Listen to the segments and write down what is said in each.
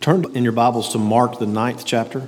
Turn in your Bibles to Mark, the 9th chapter.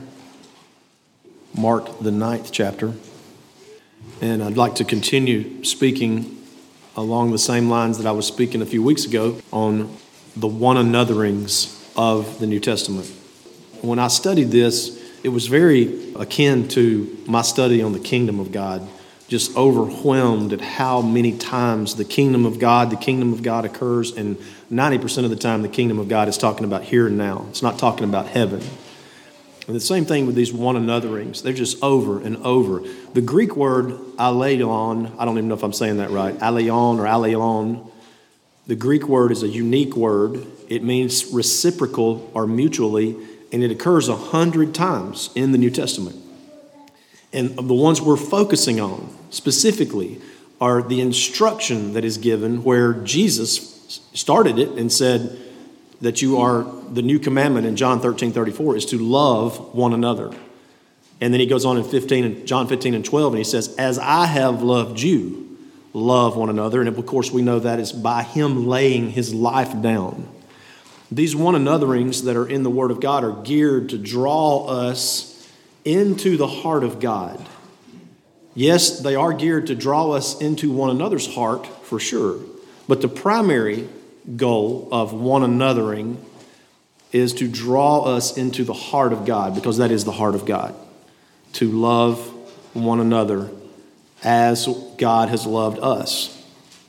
Mark, the 9th chapter. And I'd like to continue speaking along the same lines that I was speaking a few weeks ago on the one anotherings of the New Testament. When I studied this, it was very akin to my study on the kingdom of God. Just overwhelmed at how many times the kingdom of God occurs, and 90% of the time the kingdom of God is talking about here and now. It's not talking about heaven. And the same thing with these one anotherings. They're just over and over. The Greek word aleion, I don't even know if I'm saying that right, aleion or aleion. The Greek word is a unique word. It means reciprocal or mutually, and it occurs 100 times in the New Testament. And the ones we're focusing on specifically are the instruction that is given where Jesus started it and said that you are, the new commandment in John 13:34 is to love one another. And then he goes on in John 15 and 12, and he says, as I have loved you, love one another. And of course we know that is by him laying his life down. These one anotherings that are in the Word of God are geared to draw us into the heart of God. Yes, they are geared to draw us into one another's heart for sure. But the primary goal of one anothering is to draw us into the heart of God, because that is the heart of God. To love one another as God has loved us.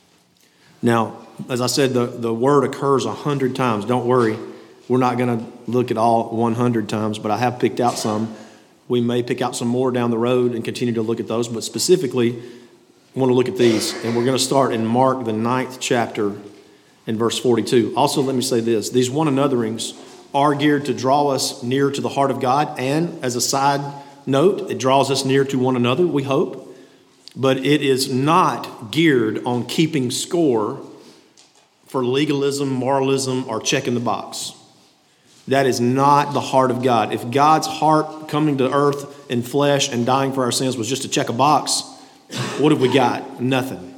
Now, as I said, the word occurs 100 times. Don't worry, we're not going to look at all 100 times, but I have picked out some. We may pick out some more down the road and continue to look at those, but specifically, I want to look at these. And we're going to start in Mark, the 9th chapter, in verse 42. Also, let me say this. These one anotherings are geared to draw us near to the heart of God. And as a side note, it draws us near to one another, we hope. But it is not geared on keeping score for legalism, moralism, or checking the box. That is not the heart of God. If God's heart coming to earth in flesh and dying for our sins was just to check a box, what have we got? Nothing.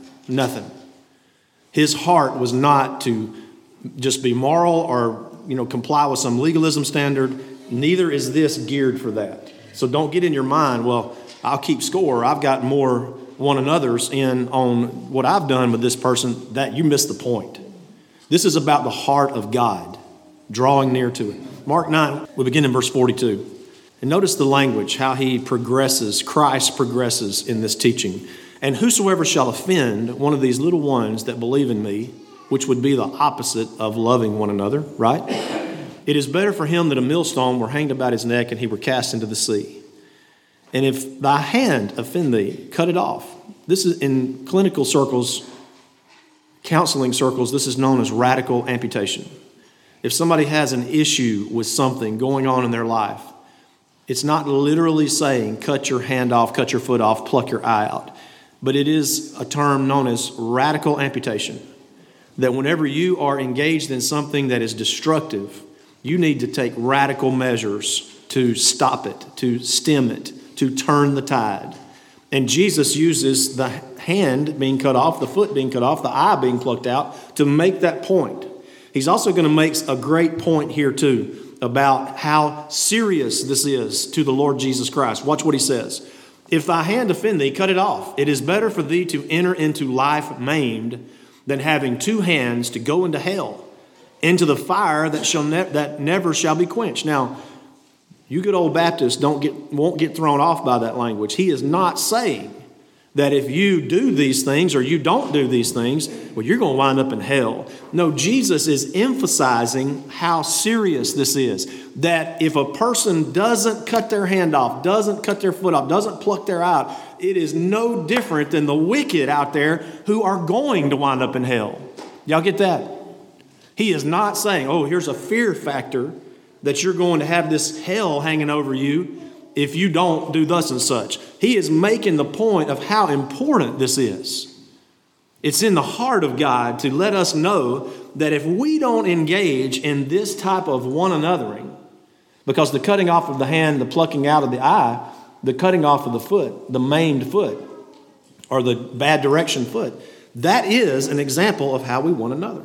His heart was not to just be moral or, comply with some legalism standard. Neither is this geared for that. So don't get in your mind, well, I'll keep score. I've got more one another's in on what I've done with this person. That you missed the point. This is about the heart of God, drawing near to it. Mark 9, we begin in verse 42. And notice the language, how Christ progresses in this teaching. And whosoever shall offend one of these little ones that believe in me, which would be the opposite of loving one another, right? It is better for him that a millstone were hanged about his neck and he were cast into the sea. And if thy hand offend thee, cut it off. This is in clinical circles, counseling circles, this is known as radical amputation. If somebody has an issue with something going on in their life, it's not literally saying cut your hand off, cut your foot off, pluck your eye out. But it is a term known as radical amputation. That whenever you are engaged in something that is destructive, you need to take radical measures to stop it, to stem it, to turn the tide. And Jesus uses the hand being cut off, the foot being cut off, the eye being plucked out to make that point. He's also going to make a great point here too about how serious this is to the Lord Jesus Christ. Watch what he says. If thy hand offend thee, cut it off. It is better for thee to enter into life maimed than having two hands to go into hell, into the fire that never shall be quenched. Now, you good old Baptists won't get thrown off by that language. He is not saying that if you do these things or you don't do these things, well, you're going to wind up in hell. No, Jesus is emphasizing how serious this is. That if a person doesn't cut their hand off, doesn't cut their foot off, doesn't pluck their eye out, it is no different than the wicked out there who are going to wind up in hell. Y'all get that? He is not saying, oh, here's a fear factor that you're going to have this hell hanging over you if you don't do thus and such. He is making the point of how important this is. It's in the heart of God to let us know that if we don't engage in this type of one anothering, because the cutting off of the hand, the plucking out of the eye, the cutting off of the foot, the maimed foot, or the bad direction foot, that is an example of how we one another.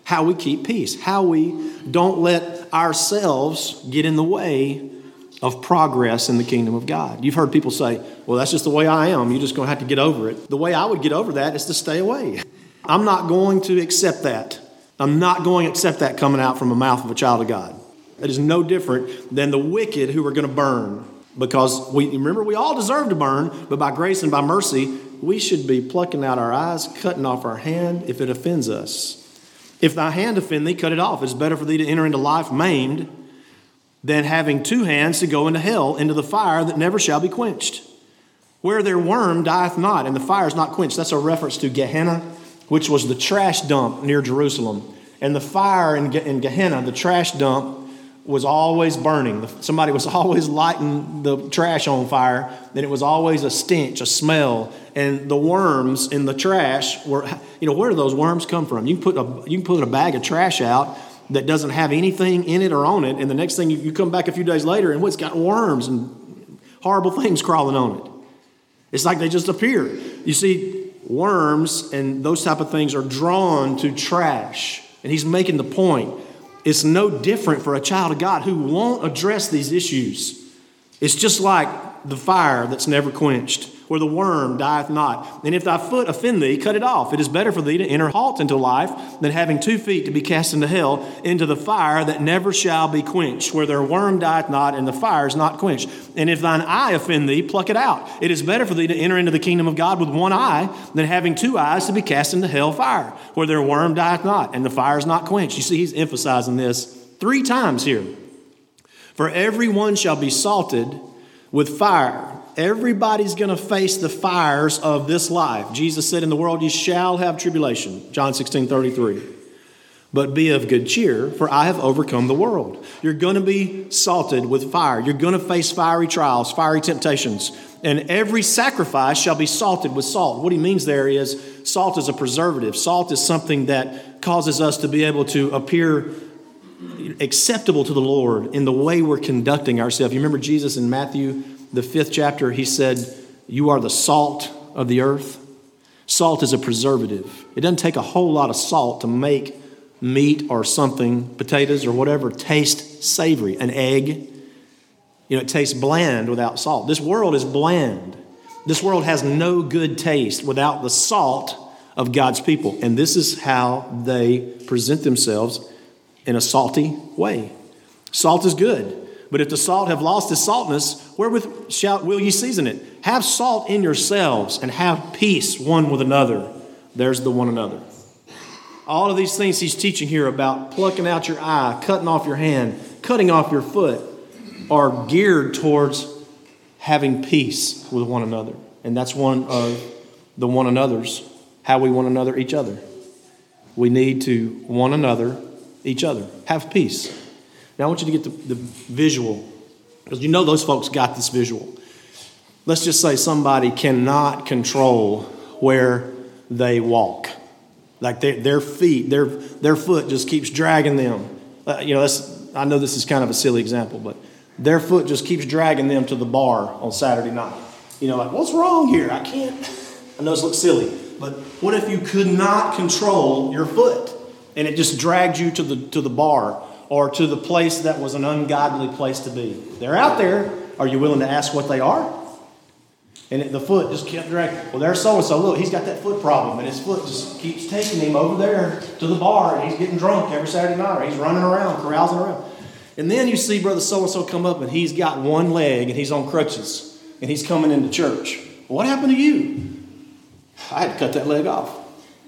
how we keep peace, how we don't let ourselves get in the way of progress in the kingdom of God. You've heard people say, well, that's just the way I am. You're just going to have to get over it. The way I would get over that is to stay away. I'm not going to accept that. I'm not going to accept that coming out from the mouth of a child of God. It is no different than the wicked who are going to burn. Because remember, we all deserve to burn, but by grace and by mercy, we should be plucking out our eyes, cutting off our hand if it offends us. If thy hand offend thee, cut it off. It's better for thee to enter into life maimed than having two hands to go into hell, into the fire that never shall be quenched. Where their worm dieth not, and the fire is not quenched. That's a reference to Gehenna, which was the trash dump near Jerusalem. And the fire in Gehenna, the trash dump, was always burning. Somebody was always lighting the trash on fire, and it was always a stench, a smell. And the worms in the trash were, where do those worms come from? You can put a bag of trash out that doesn't have anything in it or on it, and the next thing you come back a few days later, and it's got worms and horrible things crawling on it. It's like they just appear. You see, worms and those type of things are drawn to trash. And he's making the point. It's no different for a child of God who won't address these issues. It's just like the fire that's never quenched, where the worm dieth not. And if thy foot offend thee, cut it off. It is better for thee to enter halt into life than having 2 feet to be cast into hell, into the fire that never shall be quenched, where their worm dieth not and the fire is not quenched. And if thine eye offend thee, pluck it out. It is better for thee to enter into the kingdom of God with one eye than having 2 eyes to be cast into hell fire, where their worm dieth not and the fire is not quenched. You see, he's emphasizing this 3 times here. For everyone shall be salted with fire. Everybody's going to face the fires of this life. Jesus said, in the world you shall have tribulation. John 16:33. But be of good cheer, for I have overcome the world. You're going to be salted with fire. You're going to face fiery trials, fiery temptations. And every sacrifice shall be salted with salt. What he means there is salt is a preservative. Salt is something that causes us to be able to appear acceptable to the Lord in the way we're conducting ourselves. You remember Jesus in Matthew, the 5th chapter, he said, you are the salt of the earth. Salt is a preservative. It doesn't take a whole lot of salt to make meat or something, potatoes or whatever, taste savory. An egg, it tastes bland without salt. This world is bland. This world has no good taste without the salt of God's people. And this is how they present themselves in a salty way. Salt is good. But if the salt have lost its saltness, wherewith will ye season it? Have salt in yourselves and have peace one with another. There's the one another. All of these things he's teaching here about plucking out your eye, cutting off your hand, cutting off your foot, are geared towards having peace with one another. And that's one of the one another's, how we one another each other. We need to one another each other. Have peace. Now I want you to get the visual, because those folks got this visual. Let's just say somebody cannot control where they walk. Like their feet, their foot just keeps dragging them. I know this is kind of a silly example, but their foot just keeps dragging them to the bar on Saturday night. Like, what's wrong here? I can't. I know this looks silly, but what if you could not control your foot and it just dragged you to the bar or to the place that was an ungodly place to be? They're out there. Are you willing to ask what they are? And the foot just kept dragging. Well, there's so-and-so. Look, he's got that foot problem, and his foot just keeps taking him over there to the bar, and he's getting drunk every Saturday night, or he's running around, carousing around. And then you see brother so-and-so come up, and he's got one leg, and he's on crutches, and he's coming into church. Well, what happened to you? I had to cut that leg off.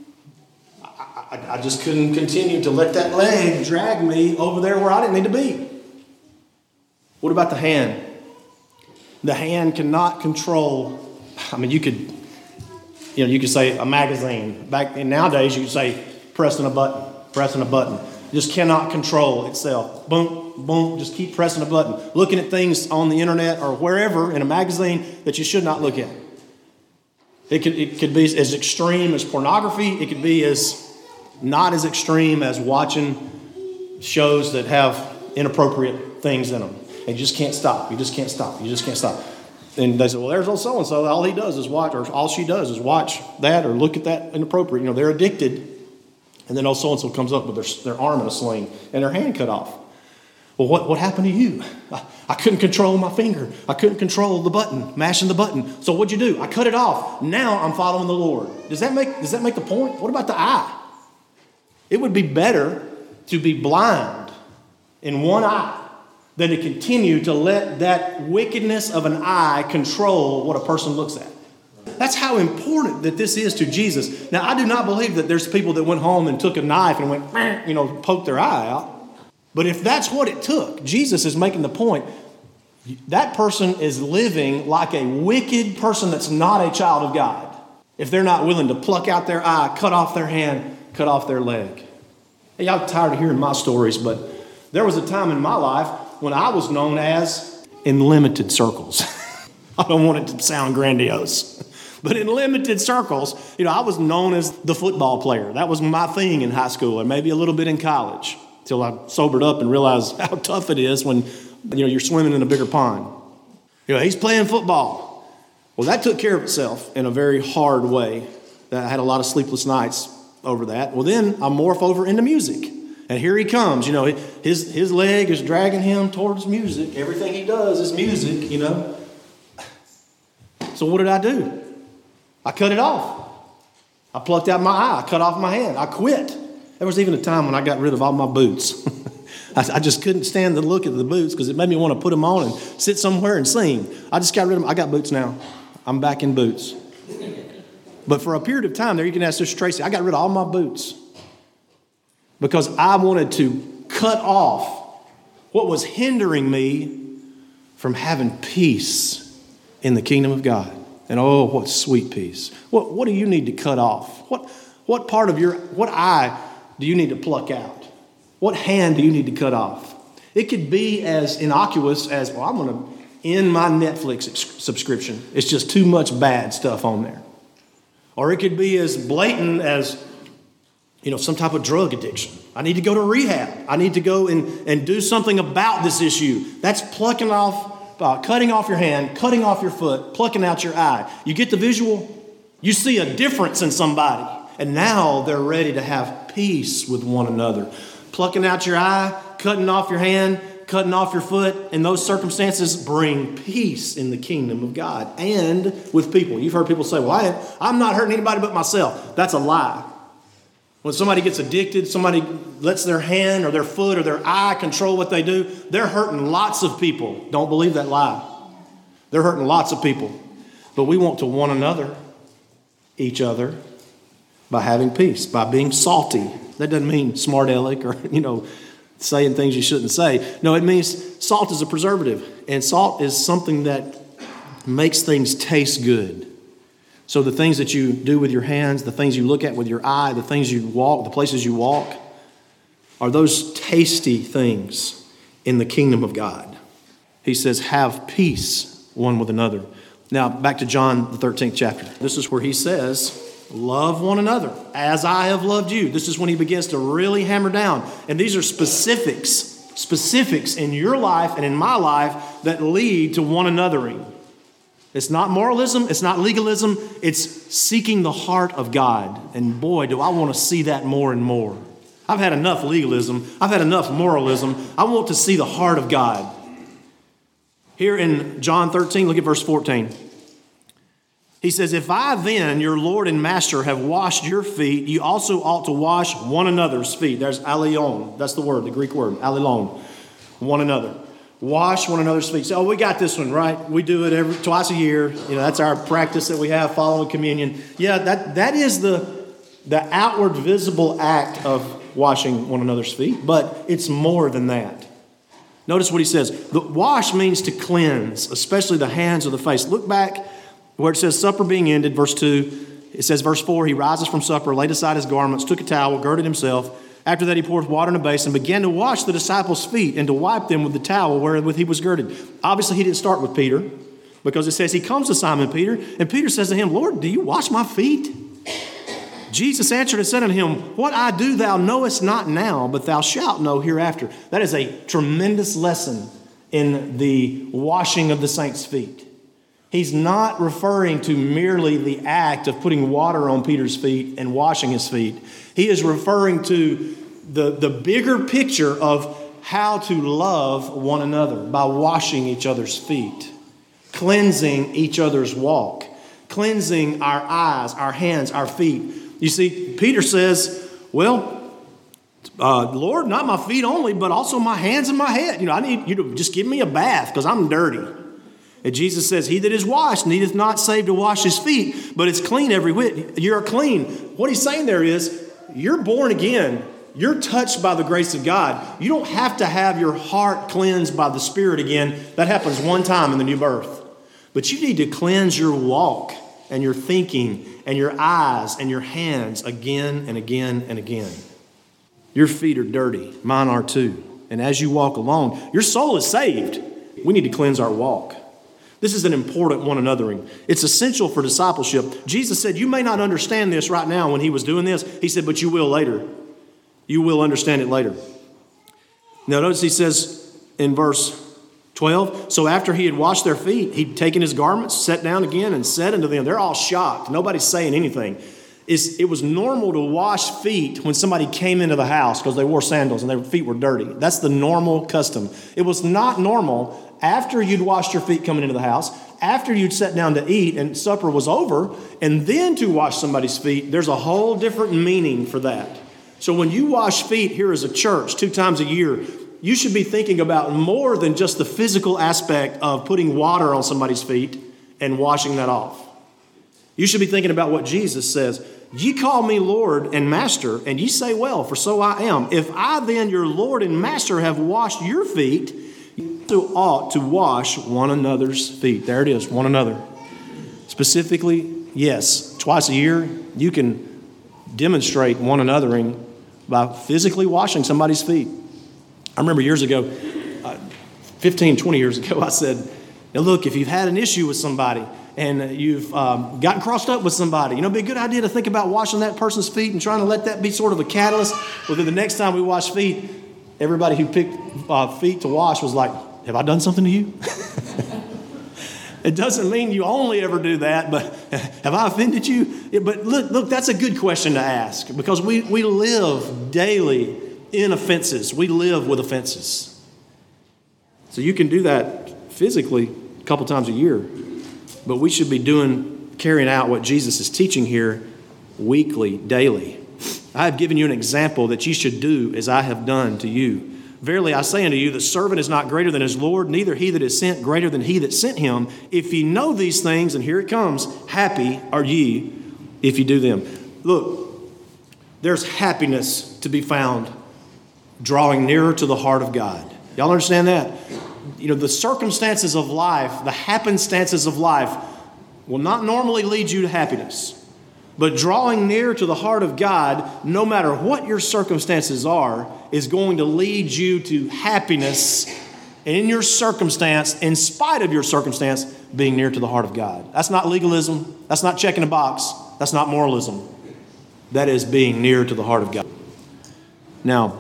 I just couldn't continue to let that leg drag me over there where I didn't need to be. What about the hand? The hand cannot control. You could say a magazine. Nowadays you could say pressing a button. It just cannot control itself. Boom, boom, just keep pressing a button. Looking at things on the internet or wherever in a magazine that you should not look at. It could be as extreme as pornography. It could be as not as extreme as watching shows that have inappropriate things in them. And you just can't stop. You just can't stop. And they say, well, there's old so-and-so. All he does is watch, or all she does is watch that or look at that inappropriate. They're addicted And then old so-and-so comes up with their arm in a sling and their hand cut off. Well, what happened to you? I couldn't control my finger. I couldn't control the button, mashing the button. So what'd you do? I cut it off. Now I'm following the Lord. Does that make the point? What about the eye? It would be better to be blind in one eye than to continue to let that wickedness of an eye control what a person looks at. That's how important that this is to Jesus. Now, I do not believe that there's people that went home and took a knife and went, poked their eye out. But if that's what it took, Jesus is making the point, that person is living like a wicked person that's not a child of God. If they're not willing to pluck out their eye, cut off their hand, cut off their leg. Hey, I'm tired of hearing my stories, but there was a time in my life when I was known as in limited circles. I don't want it to sound grandiose. But in limited circles, I was known as the football player. That was my thing in high school and maybe a little bit in college till I sobered up and realized how tough it is when, you're swimming in a bigger pond. He's playing football. Well, that took care of itself in a very hard way. I had a lot of sleepless nights over that. Well, then I morph over into music. And here he comes. His leg is dragging him towards music. Everything he does is music, So what did I do? I cut it off. I plucked out my eye. I cut off my hand. I quit. There was even a time when I got rid of all my boots. I just couldn't stand the look of the boots because it made me want to put them on and sit somewhere and sing. I just got rid of them. I got boots now. I'm back in boots. But for a period of time there, you can ask Sister Tracy, I got rid of all my boots because I wanted to cut off what was hindering me from having peace in the kingdom of God. And oh, what sweet peace. What do you need to cut off? What part of what eye do you need to pluck out? What hand do you need to cut off? It could be as innocuous as, I'm going to end my Netflix subscription. It's just too much bad stuff on there. Or it could be as blatant as, some type of drug addiction. I need to go to rehab. I need to go and do something about this issue. That's cutting off your hand, cutting off your foot, plucking out your eye. You get the visual? You see a difference in somebody. And now they're ready to have peace with one another. Plucking out your eye, cutting off your hand, cutting off your foot, in those circumstances bring peace in the kingdom of God and with people. You've heard people say, well, I'm not hurting anybody but myself. That's a lie. When somebody gets addicted, somebody lets their hand or their foot or their eye control what they do, they're hurting lots of people. Don't believe that lie. They're hurting lots of people. But we want to one another, each other, by having peace, by being salty. That doesn't mean smart aleck or, saying things you shouldn't say. No, it means salt is a preservative. And salt is something that makes things taste good. So the things that you do with your hands, the things you look at with your eye, the things you walk, the places you walk, are those tasty things in the kingdom of God. He says, have peace one with another. Now, back to John, the 13th chapter. This is where he says, love one another as I have loved you. This is when he begins to really hammer down. And these are specifics in your life and in my life that lead to one anothering. It's not moralism. It's not legalism. It's seeking the heart of God. And boy, do I want to see that more and more. I've had enough legalism. I've had enough moralism. I want to see the heart of God. Here in John 13, look at verse 14. He says, if I then, your Lord and Master, have washed your feet, you also ought to wash one another's feet. There's allion. That's the word, the Greek word, allion. One another. Wash one another's feet. So, we got this one, right? We do it twice a year. That's our practice that we have following communion. Yeah, that is the outward visible act of washing one another's feet, but it's more than that. Notice what he says. The wash means to cleanse, especially the hands or the face. Look back where it says supper being ended, verse 2. It says, verse 4, he rises from supper, laid aside his garments, took a towel, girded himself. After that, he poured water in a basin, began to wash the disciples' feet and to wipe them with the towel wherewith he was girded. Obviously, he didn't start with Peter because it says he comes to Simon Peter, and Peter says to him, Lord, do you wash my feet? Jesus answered and said unto him, what I do thou knowest not now, but thou shalt know hereafter. That is a tremendous lesson in the washing of the saints' feet. He's not referring to merely the act of putting water on Peter's feet and washing his feet. He is referring to the bigger picture of how to love one another by washing each other's feet, cleansing each other's walk, cleansing our eyes, our hands, our feet. You see, Peter says, well, Lord, not my feet only, but also my hands and my head. I need you to just give me a bath because I'm dirty. And Jesus says, he that is washed needeth not save to wash his feet, but it's clean every whit. You're clean. What he's saying there is, you're born again. You're touched by the grace of God. You don't have to have your heart cleansed by the Spirit again. That happens one time in the new birth. But you need to cleanse your walk and your thinking and your eyes and your hands again and again and again. Your feet are dirty. Mine are too. And as you walk along, your soul is saved. We need to cleanse our walk. This is an important one anothering. It's essential for discipleship. Jesus said, you may not understand this right now when he was doing this. He said, but you will later. You will understand it later. Now notice he says in verse 12, so after he had washed their feet, he'd taken his garments, sat down again and said unto them, they're all shocked. Nobody's saying anything. It was normal to wash feet when somebody came into the house because they wore sandals and their feet were dirty. That's the normal custom. It was not normal after you'd washed your feet coming into the house, after you'd sat down to eat and supper was over, and then to wash somebody's feet. There's a whole different meaning for that. So when you wash feet here as a church 2 times a year, you should be thinking about more than just the physical aspect of putting water on somebody's feet and washing that off. You should be thinking about what Jesus says. Ye call me Lord and Master, and ye say, well, for so I am. If I then, your Lord and Master, have washed your feet, you ought to wash one another's feet. There it is, one another. Specifically, yes, twice a year, you can demonstrate one anothering by physically washing somebody's feet. I remember years ago, 15, 20 years ago, I said, now look, if you've had an issue with somebody and you've gotten crossed up with somebody, it'd be a good idea to think about washing that person's feet and trying to let that be sort of a catalyst. Well, then the next time we wash feet, everybody who picked feet to wash was like, have I done something to you? It doesn't mean you only ever do that, but have I offended you? Yeah, but look, that's a good question to ask because we live daily in offenses. We live with offenses. So you can do that physically a couple times a year, but we should be carrying out what Jesus is teaching here weekly, daily. I have given you an example that you should do as I have done to you. Verily I say unto you, the servant is not greater than his Lord, neither he that is sent greater than he that sent him. If ye know these things, and here it comes, happy are ye if you do them. Look, there's happiness to be found drawing nearer to the heart of God. Y'all understand that? The circumstances of life, the happenstances of life will not normally lead you to happiness. But drawing near to the heart of God, no matter what your circumstances are, is going to lead you to happiness in your circumstance, in spite of your circumstance, being near to the heart of God. That's not legalism. That's not checking a box. That's not moralism. That is being near to the heart of God. Now,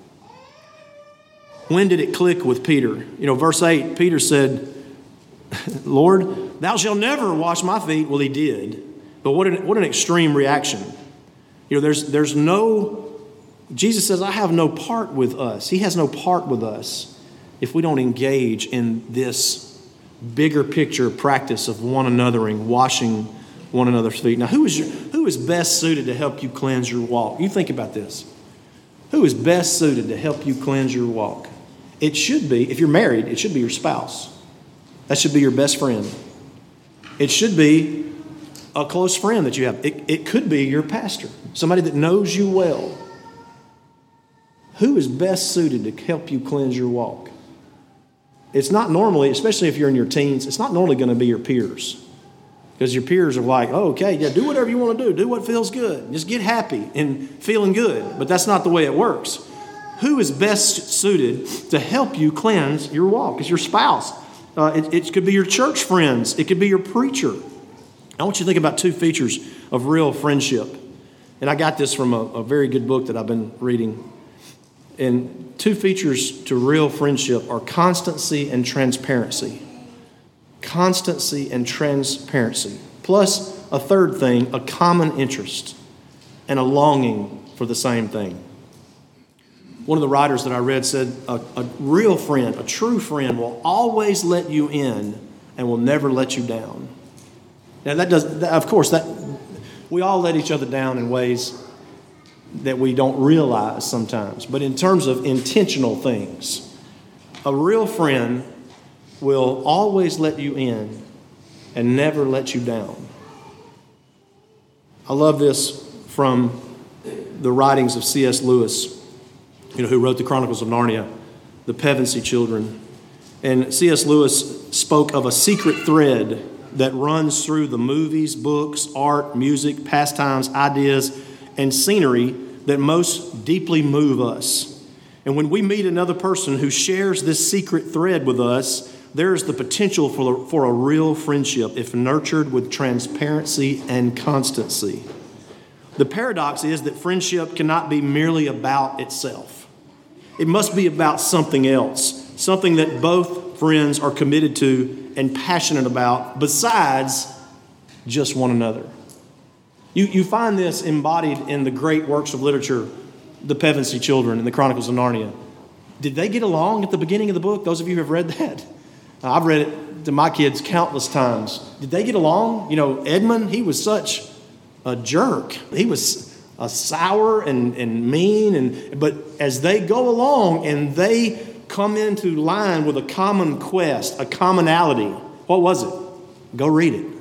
when did it click with Peter? Verse 8, Peter said, Lord, thou shalt never wash my feet. Well, he did. But what an extreme reaction. There's no, Jesus says, I have no part with us. He has no part with us if we don't engage in this bigger picture practice of one anothering, washing one another's feet. Now, who is best suited to help you cleanse your walk? You think about this. Who is best suited to help you cleanse your walk? It should be, if you're married, it should be your spouse. That should be your best friend. It should be a close friend that you have. It could be your pastor, somebody that knows you well. Who is best suited to help you cleanse your walk? It's not normally, especially if you're in your teens, it's not normally going to be your peers. Because your peers are like, oh, okay, yeah, do whatever you want to do. Do what feels good. Just get happy and feeling good. But that's not the way it works. Who is best suited to help you cleanse your walk? It's your spouse. It could be your church friends. It could be your preacher. I want you to think about 2 features of real friendship. And I got this from a very good book that I've been reading. And 2 features to real friendship are constancy and transparency. constancy and transparency, plus a third thing, a common interest and a longing for the same thing. One of the writers that I read said, a real friend, a true friend will always let you in and will never let you down. Now we all let each other down in ways that we don't realize sometimes. But in terms of intentional things, a real friend will always let you in and never let you down. I love this from the writings of C.S. Lewis, who wrote the Chronicles of Narnia, the Pevensey Children. And C.S. Lewis spoke of a secret thread that runs through the movies, books, art, music, pastimes, ideas, and scenery that most deeply move us. And when we meet another person who shares this secret thread with us, there's the potential for a real friendship if nurtured with transparency and constancy. The paradox is that friendship cannot be merely about itself. It must be about something else, something that both friends are committed to and passionate about besides just one another. You find this embodied in the great works of literature, the Pevensey Children and the Chronicles of Narnia. Did they get along at the beginning of the book? Those of you who have read that. I've read it to my kids countless times. Did they get along? Edmund, he was such a jerk. He was sour and mean. But as they go along and they come into line with a common quest, a commonality, what was it? Go read it.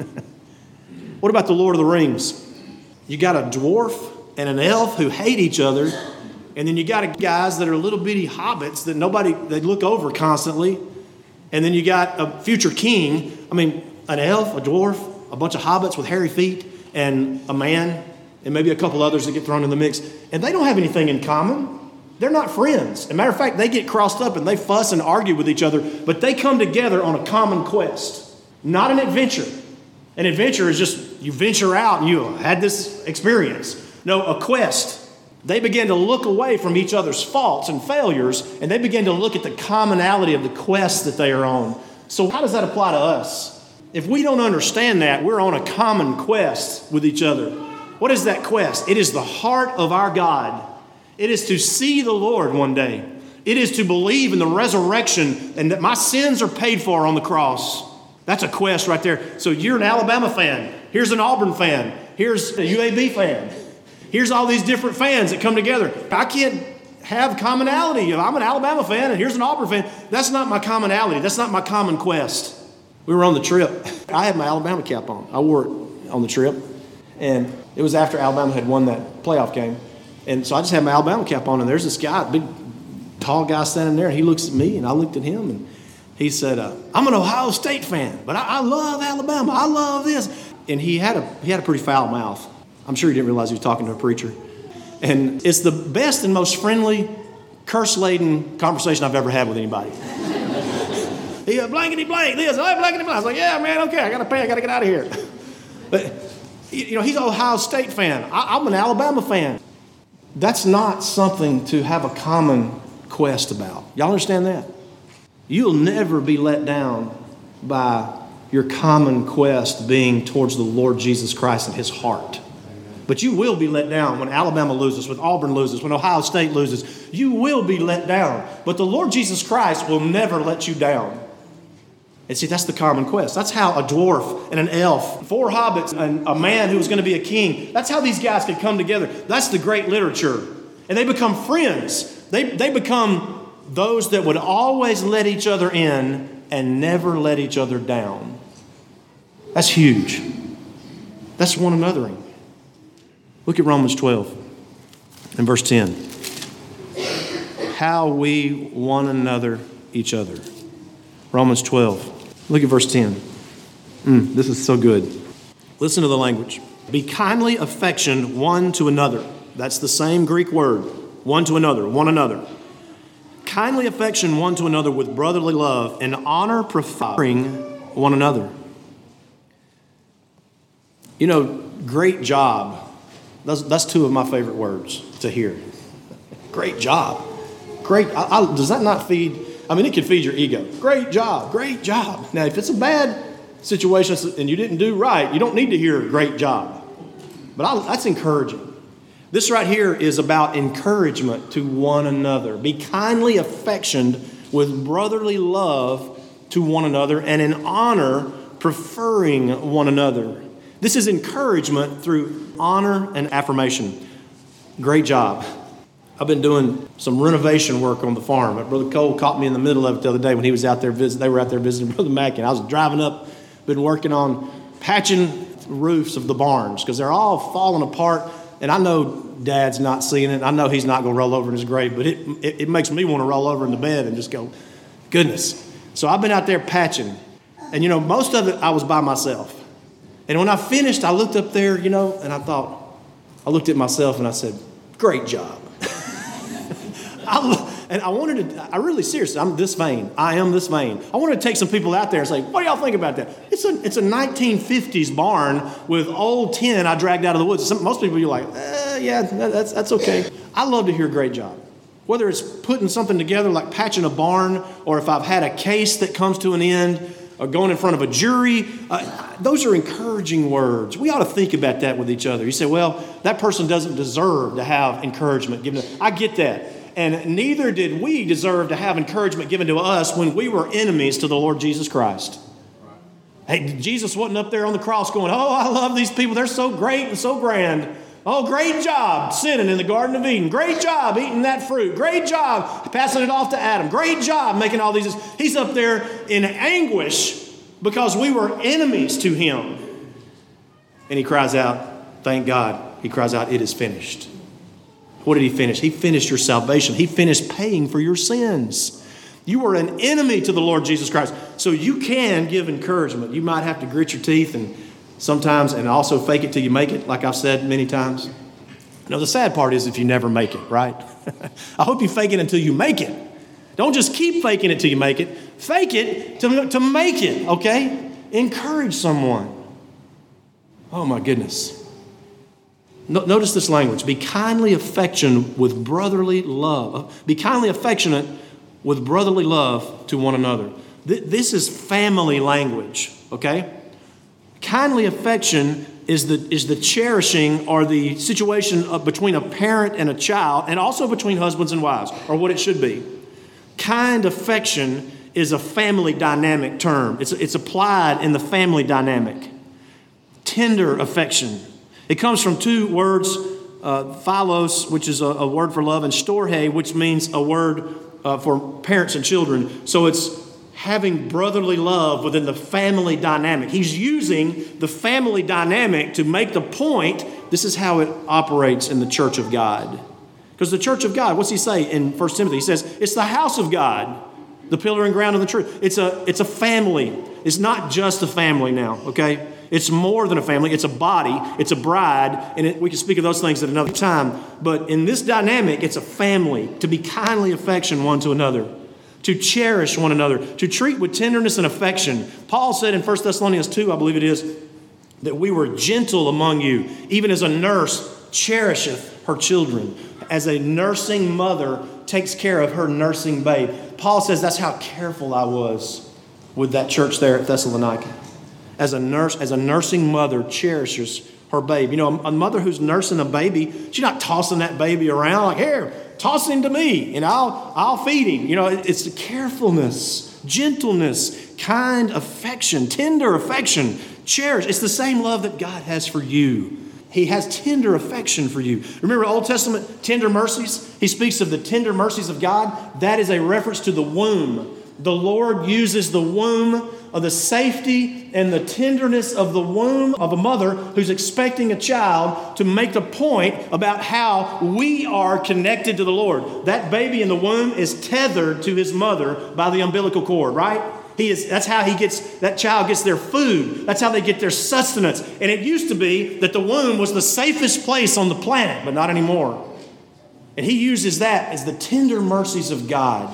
What about the Lord of the Rings? You got a dwarf and an elf who hate each other, and then you got guys that are little bitty hobbits that they look over constantly, and then you got a future king. An elf, a dwarf, a bunch of hobbits with hairy feet, and a man, and maybe a couple others that get thrown in the mix, and they don't have anything in common. They're not friends. As a matter of fact, they get crossed up and they fuss and argue with each other, but they come together on a common quest, not an adventure. An adventure is just you venture out and you had this experience. No, a quest. They begin to look away from each other's faults and failures, and they begin to look at the commonality of the quest that they are on. So how does that apply to us? If we don't understand that, we're on a common quest with each other. What is that quest? It is the heart of our God. It is to see the Lord one day. It is to believe in the resurrection and that my sins are paid for on the cross. That's a quest right there. So you're an Alabama fan. Here's an Auburn fan. Here's a UAB fan. Here's all these different fans that come together. I can't have commonality. I'm an Alabama fan and here's an Auburn fan. That's not my commonality. That's not my common quest. We were on the trip. I had my Alabama cap on. I wore it on the trip. And it was after Alabama had won that playoff game. And so I just had my Alabama cap on, and there's this guy, big, tall guy standing there, and he looks at me, and I looked at him, and he said, I'm an Ohio State fan, but I love Alabama. I love this. And he had a pretty foul mouth. I'm sure he didn't realize he was talking to a preacher. And it's the best and most friendly, curse-laden conversation I've ever had with anybody. He blankety blank, this, blankety blank. I was like, yeah, man, okay, I got to pay, I got to get out of here. But, he's an Ohio State fan. I'm an Alabama fan. That's not something to have a common quest about. Y'all understand that? You'll never be let down by your common quest being towards the Lord Jesus Christ and his heart. But you will be let down when Alabama loses, when Auburn loses, when Ohio State loses. You will be let down. But the Lord Jesus Christ will never let you down. And see, that's the common quest. That's how a dwarf and an elf, 4 hobbits, and a man who was going to be a king, that's how these guys could come together. That's the great literature. And they become friends. They become those that would always let each other in and never let each other down. That's huge. That's one anothering. Look at Romans 12 and verse 10. How we one another each other. Romans 12. Look at verse 10. This is so good. Listen to the language. Be kindly affectioned one to another. That's the same Greek word. One to another, one another. Kindly affection one to another with brotherly love and honor preferring one another. Great job. That's 2 of my favorite words to hear. Great job. Great. Does that not feed? It can feed your ego. Great job. Great job. Now, if it's a bad situation and you didn't do right, you don't need to hear great job. But that's encouraging. This right here is about encouragement to one another. Be kindly affectioned with brotherly love to one another, and in honor preferring one another. This is encouragement through honor and affirmation. Great job. I've been doing some renovation work on the farm. Brother Cole caught me in the middle of it the other day when he was out there visiting. They were out there visiting Brother Mackey. I was driving up, been working on patching roofs of the barns because they're all falling apart. And I know Dad's not seeing it. I know he's not going to roll over in his grave, but it makes me want to roll over in the bed and just go, goodness. So I've been out there patching. And, most of it I was by myself. And when I finished, I looked up there, and I looked at myself and I said, great job. I really seriously, I'm this vain. I am this vain. I wanted to take some people out there and say, what do y'all think about that? It's a 1950s barn with old tin I dragged out of the woods. Most people, you're like, yeah, that's okay. I love to hear great job. Whether it's putting something together like patching a barn, or if I've had a case that comes to an end, or going in front of a jury, those are encouraging words. We ought to think about that with each other. You say, well, that person doesn't deserve to have encouragement given to them. I get that. And neither did we deserve to have encouragement given to us when we were enemies to the Lord Jesus Christ. Hey, Jesus wasn't up there on the cross going, oh, I love these people. They're so great and so grand. Oh, great job sinning in the Garden of Eden. Great job eating that fruit. Great job passing it off to Adam. Great job making all these. He's up there in anguish because we were enemies to him. And he cries out, thank God. He cries out, it is finished. What did he finish? He finished your salvation. He finished paying for your sins. You were an enemy to the Lord Jesus Christ. So you can give encouragement. You might have to grit your teeth and sometimes, and also fake it till you make it, like I've said many times. The sad part is if you never make it, right? I hope you fake it until you make it. Don't just keep faking it till you make it. Fake it to make it, okay? Encourage someone. Oh, my goodness. Notice this language. Be kindly affectionate with brotherly love. Be kindly affectionate with brotherly love to one another. This is family language, okay? Kindly affection is the cherishing or the situation between a parent and a child, and also between husbands and wives, or what it should be. Kind affection is a family dynamic term. It's applied in the family dynamic. Tender affection. It comes from two words, philos, which is a word for love, and storge, which means a word for parents and children. So it's having brotherly love within the family dynamic. He's using the family dynamic to make the point, this is how it operates in the church of God. Because the church of God, what's he say in 1 Timothy? He says, it's the house of God, the pillar and ground of the truth. It's a family. It's not just a family now, okay? It's more than a family. It's a body. It's a bride. And we can speak of those things at another time. But in this dynamic, it's a family. To be kindly affection one to another. To cherish one another. To treat with tenderness and affection. Paul said in 1 Thessalonians 2, I believe it is, that we were gentle among you, even as a nurse cherisheth her children. As a nursing mother takes care of her nursing babe. Paul says that's how careful I was with that church there at Thessalonica. As a nursing mother cherishes her babe. A mother who's nursing a baby, she's not tossing that baby around like, here, toss him to me and I'll feed him. It's the carefulness, gentleness, kind affection, tender affection, cherish. It's the same love that God has for you. He has tender affection for you. Remember Old Testament tender mercies? He speaks of the tender mercies of God. That is a reference to the womb. The Lord uses the womb of the safety and the tenderness of the womb of a mother who's expecting a child to make the point about how we are connected to the Lord. That baby in the womb is tethered to his mother by the umbilical cord, right? That's how that child gets their food. That's how they get their sustenance. And it used to be that the womb was the safest place on the planet, but not anymore. And he uses that as the tender mercies of God,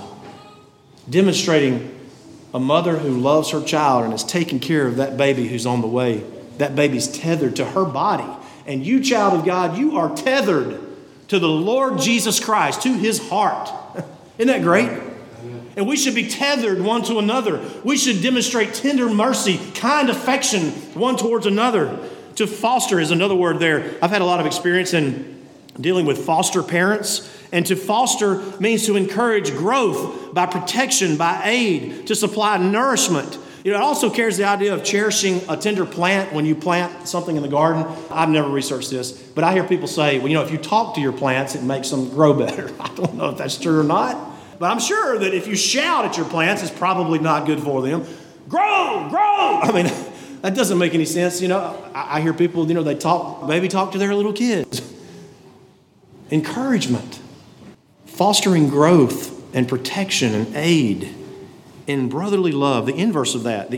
demonstrating a mother who loves her child and is taking care of that baby who's on the way. That baby's tethered to her body. And you, child of God, you are tethered to the Lord Jesus Christ, to his heart. Isn't that great? And we should be tethered one to another. We should demonstrate tender mercy, kind affection one towards another. To foster is another word there. I've had a lot of experience in dealing with foster parents. And to foster means to encourage growth by protection, by aid, to supply nourishment. It also carries the idea of cherishing a tender plant when you plant something in the garden. I've never researched this, but I hear people say, well, if you talk to your plants, it makes them grow better. I don't know if that's true or not. But I'm sure that if you shout at your plants, it's probably not good for them. Grow, grow! I mean, that doesn't make any sense. I hear people, they talk to their little kids. Encouragement. Fostering growth and protection and aid in brotherly love. The inverse of that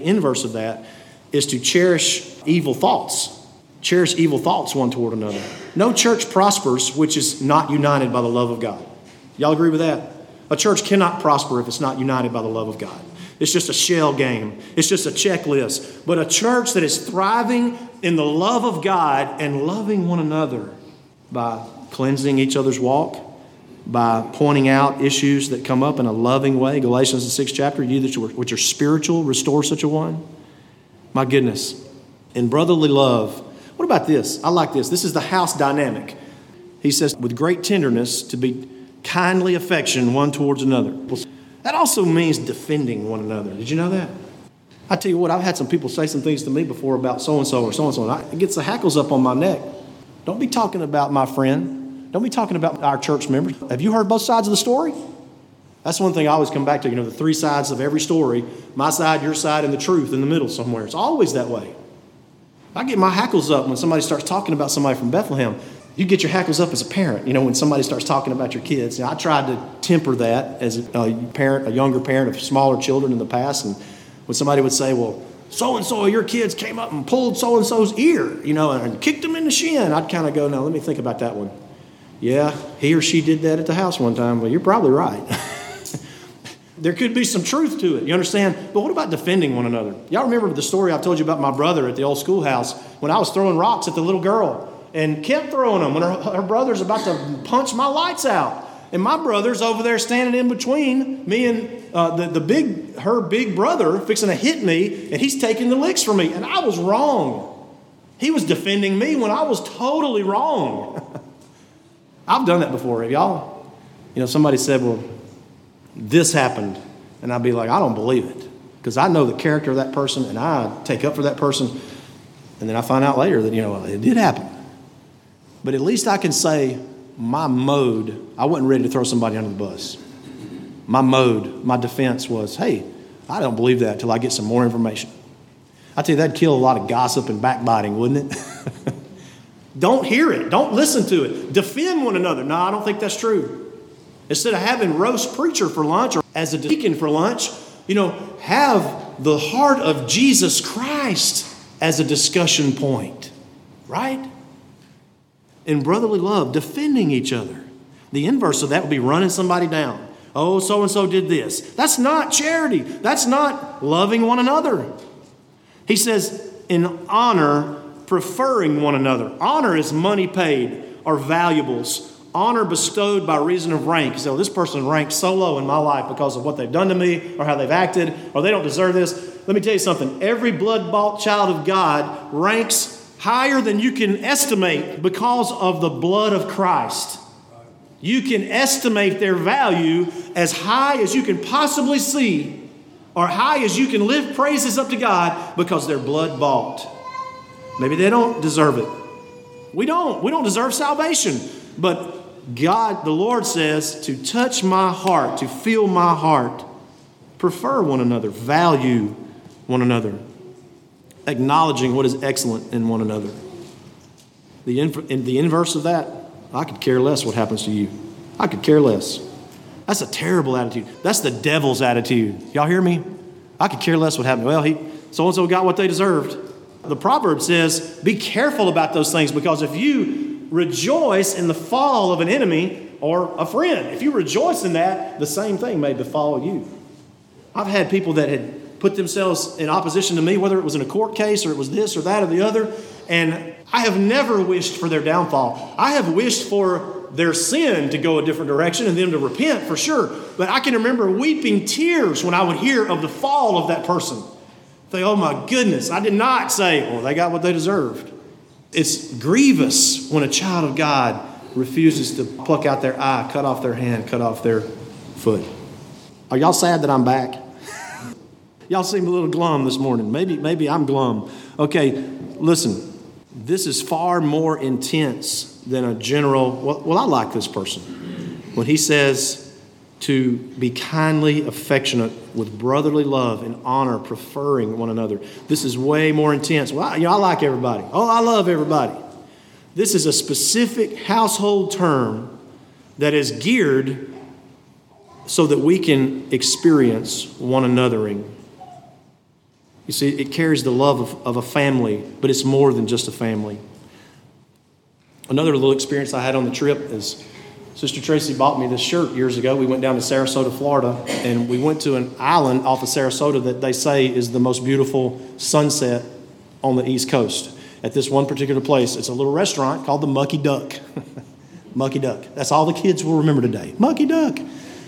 is to cherish evil thoughts. Cherish evil thoughts one toward another. No church prospers which is not united by the love of God. Y'all agree with that? A church cannot prosper if it's not united by the love of God. It's just a shell game. It's just a checklist. But a church that is thriving in the love of God and loving one another by cleansing each other's walk, by pointing out issues that come up in a loving way. Galatians, the 6th chapter, you which are spiritual, restore such a one. My goodness. In brotherly love, what about this? I like this. This is the house dynamic. He says, with great tenderness, to be kindly affection one towards another. That also means defending one another. Did you know that? I tell you what, I've had some people say some things to me before about so-and-so or so-and-so, and it gets the hackles up on my neck. Don't be talking about my friend. Don't be talking about our church members. Have you heard both sides of the story? That's one thing I always come back to, the three sides of every story. My side, your side, and the truth in the middle somewhere. It's always that way. I get my hackles up when somebody starts talking about somebody from Bethlehem. You get your hackles up as a parent, when somebody starts talking about your kids. I tried to temper that as a younger parent of smaller children in the past. And when somebody would say, well, so-and-so of your kids came up and pulled so-and-so's ear, and kicked him in the shin, I'd kind of go, now let me think about that one. Yeah, he or she did that at the house one time, but you're probably right. There could be some truth to it, you understand? But what about defending one another? Y'all remember the story I told you about my brother at the old schoolhouse when I was throwing rocks at the little girl and kept throwing them when her brother's about to punch my lights out. And my brother's over there standing in between me and her big brother fixing to hit me, and he's taking the licks from me. And I was wrong. He was defending me when I was totally wrong. I've done that before. Have y'all? Somebody said, well, this happened. And I'd be like, I don't believe it. Because I know the character of that person, and I take up for that person. And then I find out later that, it did happen. But at least I can say my mode, I wasn't ready to throw somebody under the bus. My mode, my defense was, hey, I don't believe that until I get some more information. I tell you, that'd kill a lot of gossip and backbiting, wouldn't it? Don't hear it. Don't listen to it. Defend one another. No, I don't think that's true. Instead of having roast preacher for lunch or as a deacon for lunch, have the heart of Jesus Christ as a discussion point, right? In brotherly love, defending each other. The inverse of that would be running somebody down. Oh, so-and-so did this. That's not charity. That's not loving one another. He says, in honor, preferring one another. Honor is money paid or valuables. Honor bestowed by reason of rank. So this person ranked so low in my life because of what they've done to me or how they've acted, or they don't deserve this. Let me tell you something. Every blood-bought child of God ranks higher than you can estimate because of the blood of Christ. You can estimate their value as high as you can possibly see, or high as you can lift praises up to God because they're blood-bought. Maybe they don't deserve it. We don't deserve salvation. But God, the Lord says, to touch my heart, to feel my heart, prefer one another, value one another, acknowledging what is excellent in one another. The inverse of that, I could care less what happens to you. I could care less. That's a terrible attitude. That's the devil's attitude. Y'all hear me? I could care less what happened. Well, so-and-so got what they deserved. The proverb says, be careful about those things, because if you rejoice in the fall of an enemy or a friend, if you rejoice in that, the same thing may befall you. I've had people that had put themselves in opposition to me, whether it was in a court case or it was this or that or the other, and I have never wished for their downfall. I have wished for their sin to go a different direction and them to repent for sure. But I can remember weeping tears when I would hear of the fall of that person. Think, oh my goodness, I did not say, well, they got what they deserved. It's grievous when a child of God refuses to pluck out their eye, cut off their hand, cut off their foot. Are y'all sad that I'm back? Y'all seem a little glum this morning. Maybe I'm glum. Okay, listen. This is far more intense than a general, well, I like this person. When he says to be kindly affectionate with brotherly love and honor, preferring one another. This is way more intense. Well, I like everybody. Oh, I love everybody. This is a specific household term that is geared so that we can experience one anothering. You see, it carries the love of a family, but it's more than just a family. Another little experience I had on the trip is Sister Tracy bought me this shirt years ago. We went down to Sarasota, Florida, and we went to an island off of Sarasota that they say is the most beautiful sunset on the East Coast. At this one particular place, it's a little restaurant called the Mucky Duck. Mucky Duck. That's all the kids will remember today. Mucky Duck.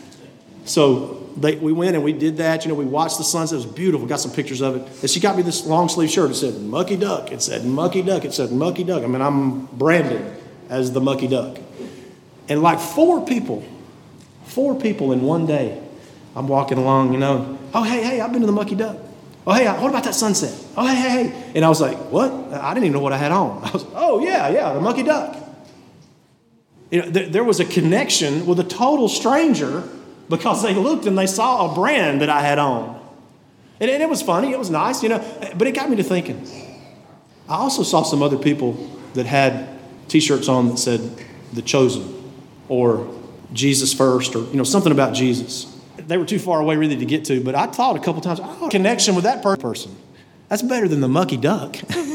So we went and we did that. We watched the sunset. It was beautiful. Got some pictures of it. And she got me this long sleeve shirt. It said Mucky Duck. It said Mucky Duck. It said Mucky Duck. I mean, I'm branded as the Mucky Duck. And like four people in one day, I'm walking along, oh, hey, I've been to the Mucky Duck. Oh, hey, what about that sunset? Oh, hey. And I was like, what? I didn't even know what I had on. I was, oh, yeah, the Mucky Duck. There was a connection with a total stranger because they looked and they saw a brand that I had on. And it was funny. It was nice, but it got me to thinking. I also saw some other people that had T-shirts on that said The Chosen or Jesus First or, something about Jesus. They were too far away really to get to, but I thought a couple times, connection with that person. That's better than the Mucky Duck.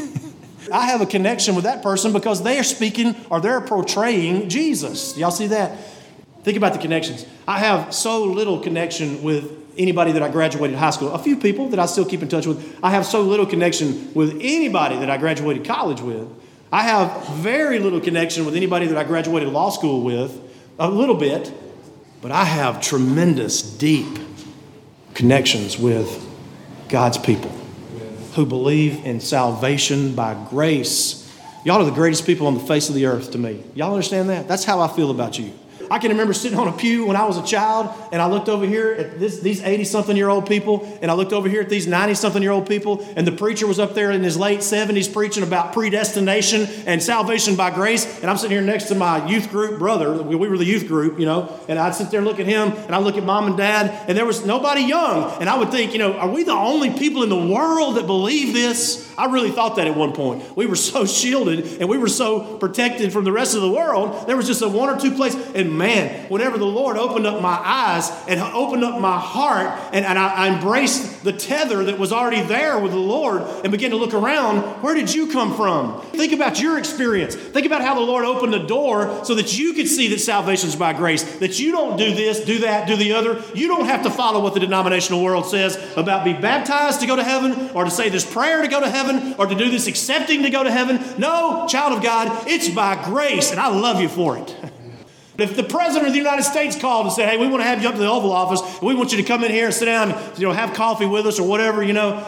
I have a connection with that person because they are speaking or they're portraying Jesus. Y'all see that? Think about the connections. I have so little connection with anybody that I graduated high school. A few people that I still keep in touch with. I have so little connection with anybody that I graduated college with. I have very little connection with anybody that I graduated law school with. A little bit. But I have tremendous, deep connections with God's people who believe in salvation by grace. Y'all are the greatest people on the face of the earth to me. Y'all understand that? That's how I feel about you. I can remember sitting on a pew when I was a child, and I looked over here at these 80-something-year-old people, and I looked over here at these 90-something-year-old people, and the preacher was up there in his late 70s preaching about predestination and salvation by grace, and I'm sitting here next to my youth group brother. We were the youth group, and I'd sit there and look at him, and I'd look at mom and dad, and there was nobody young, and I would think, are we the only people in the world that believe this? I really thought that at one point. We were so shielded, and we were so protected from the rest of the world. There was just a one or two places, and man, whenever the Lord opened up my eyes and opened up my heart and I embraced the tether that was already there with the Lord and began to look around, where did you come from? Think about your experience. Think about how the Lord opened the door so that you could see that salvation is by grace, that you don't do this, do that, do the other. You don't have to follow what the denominational world says about be baptized to go to heaven or to say this prayer to go to heaven or to do this accepting to go to heaven. No, child of God, it's by grace, and I love you for it. If the President of the United States called and said, hey, we want to have you up to the Oval Office, and we want you to come in here and sit down and have coffee with us or whatever,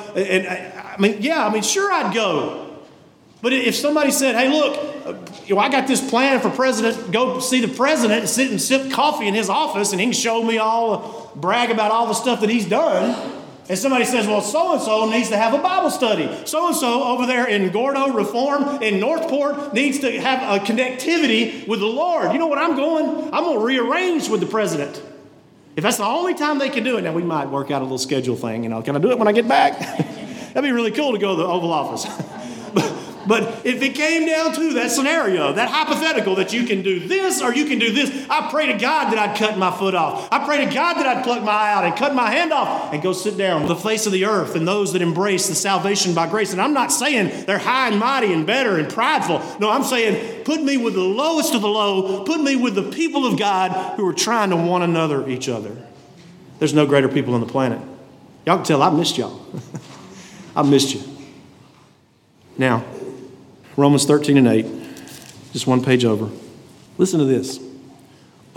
sure, I'd go. But if somebody said, hey, look, I got this plan for President, go see the President and sit and sip coffee in his office, and he can show me brag about all the stuff that he's done. And somebody says, well, so-and-so needs to have a Bible study. So-and-so over there in Gordo Reform in Northport needs to have a connectivity with the Lord. You know what I'm going? I'm going to rearrange with the president. If that's the only time they can do it, now we might work out a little schedule thing. Can I do it when I get back? That'd be really cool to go to the Oval Office. But if it came down to that scenario, that hypothetical that you can do this or you can do this, I pray to God that I'd cut my foot off. I pray to God that I'd pluck my eye out and cut my hand off and go sit down on the face of the earth and those that embrace the salvation by grace. And I'm not saying they're high and mighty and better and prideful. No, I'm saying put me with the lowest of the low. Put me with the people of God who are trying to one another each other. There's no greater people on the planet. Y'all can tell I missed y'all. I missed you. Now, Romans 13:8, just one page over. Listen to this.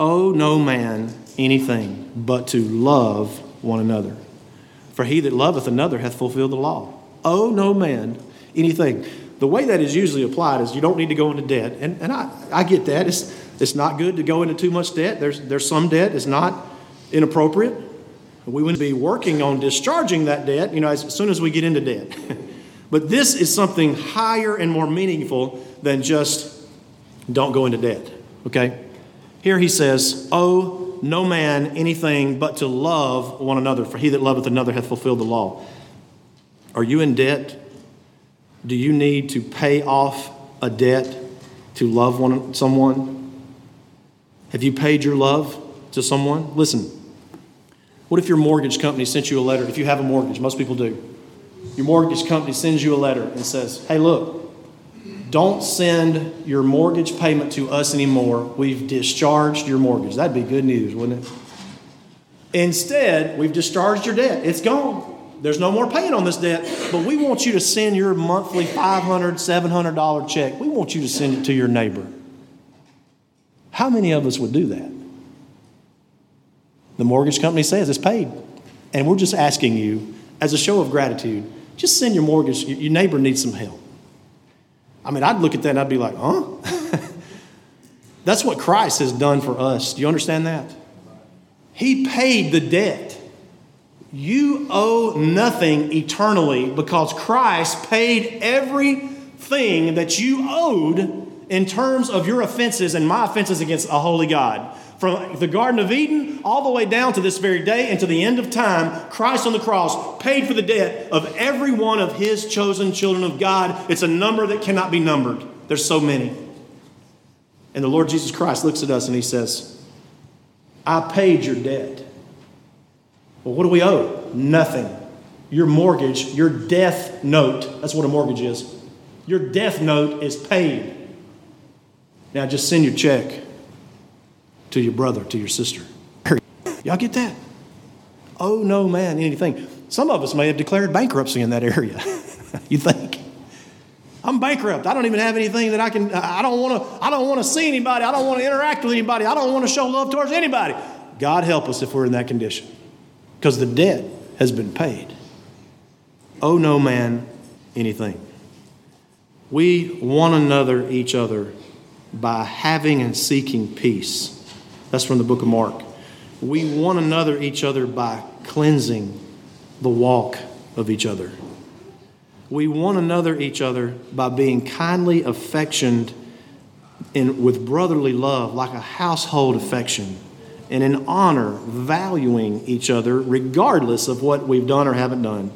owe no man anything but to love one another. For he that loveth another hath fulfilled the law. Owe no man anything. The way that is usually applied is you don't need to go into debt. And I get that. It's not good to go into too much debt. There's some debt. It's not inappropriate. We wouldn't be working on discharging that debt, as soon as we get into debt. But this is something higher and more meaningful than just don't go into debt. Okay? Here he says, owe no man anything but to love one another, for he that loveth another hath fulfilled the law. Are you in debt? Do you need to pay off a debt to love someone? Have you paid your love to someone? Listen, what if your mortgage company sent you a letter? If you have a mortgage, most people do. Your mortgage company sends you a letter and says, hey, look, don't send your mortgage payment to us anymore. We've discharged your mortgage. That'd be good news, wouldn't it? Instead, we've discharged your debt. It's gone. There's no more paying on this debt, but we want you to send your monthly $500, $700 check. We want you to send it to your neighbor. How many of us would do that? The mortgage company says it's paid. And we're just asking you, as a show of gratitude, just send your mortgage. Your neighbor needs some help. I mean, I'd look at that and I'd be like, huh? That's what Christ has done for us. Do you understand that? He paid the debt. You owe nothing eternally because Christ paid everything that you owed in terms of your offenses and my offenses against a holy God. From the Garden of Eden all the way down to this very day and to the end of time, Christ on the cross paid for the debt of every one of his chosen children of God. It's a number that cannot be numbered. There's so many. And the Lord Jesus Christ looks at us and he says, I paid your debt. Well, what do we owe? Nothing. Your mortgage, your death note, that's what a mortgage is. Your death note is paid. Now just send your check to your brother, to your sister. Y'all get that? Owe no man anything. Some of us may have declared bankruptcy in that area. You think? I'm bankrupt. I don't even have anything that I don't want to see anybody. I don't want to interact with anybody. I don't want to show love towards anybody. God help us if we're in that condition. Because the debt has been paid. Owe no man anything. We one another each other by having and seeking peace. That's from the book of Mark. We one another each other by cleansing the walk of each other. We one another each other by being kindly affectioned with brotherly love, like a household affection. And in honor, valuing each other regardless of what we've done or haven't done.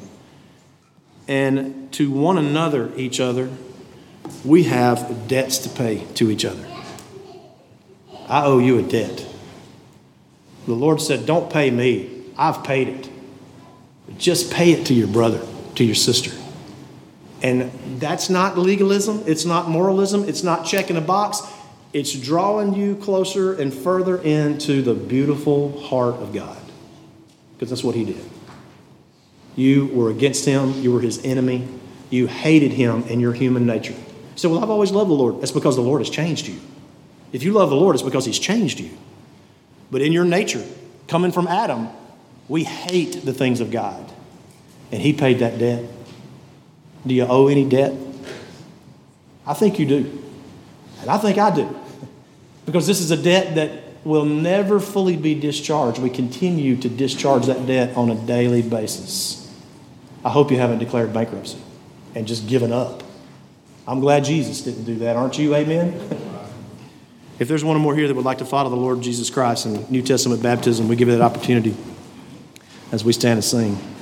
And to one another, each other, we have debts to pay to each other. I owe you a debt. The Lord said, don't pay me. I've paid it. Just pay it to your brother, to your sister. And that's not legalism. It's not moralism. It's not checking a box. It's drawing you closer and further into the beautiful heart of God. Because that's what he did. You were against him. You were his enemy. You hated him in your human nature. So, well, I've always loved the Lord. That's because the Lord has changed you. If you love the Lord, it's because he's changed you. But in your nature, coming from Adam, we hate the things of God. And he paid that debt. Do you owe any debt? I think you do. And I think I do. Because this is a debt that will never fully be discharged. We continue to discharge that debt on a daily basis. I hope you haven't declared bankruptcy and just given up. I'm glad Jesus didn't do that. Aren't you? Amen? If there's one or more here that would like to follow the Lord Jesus Christ in New Testament baptism, we give you that opportunity as we stand and sing.